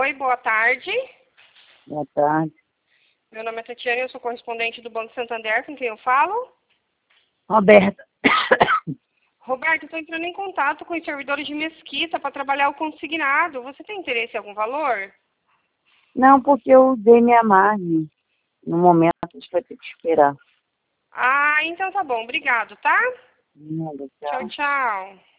Oi, boa tarde. Boa tarde. Meu nome é Tatiana, eu sou correspondente do Banco Santander, com quem eu falo. Roberta. Roberto, estou entrando em contato com os servidores de Mesquita para trabalhar o consignado. Você tem interesse em algum valor? Não, porque eu dei minha margem. No momento, a gente vai ter que esperar. Ah, então tá bom. Obrigado, tá? Nada, Tchau, tchau. tchau.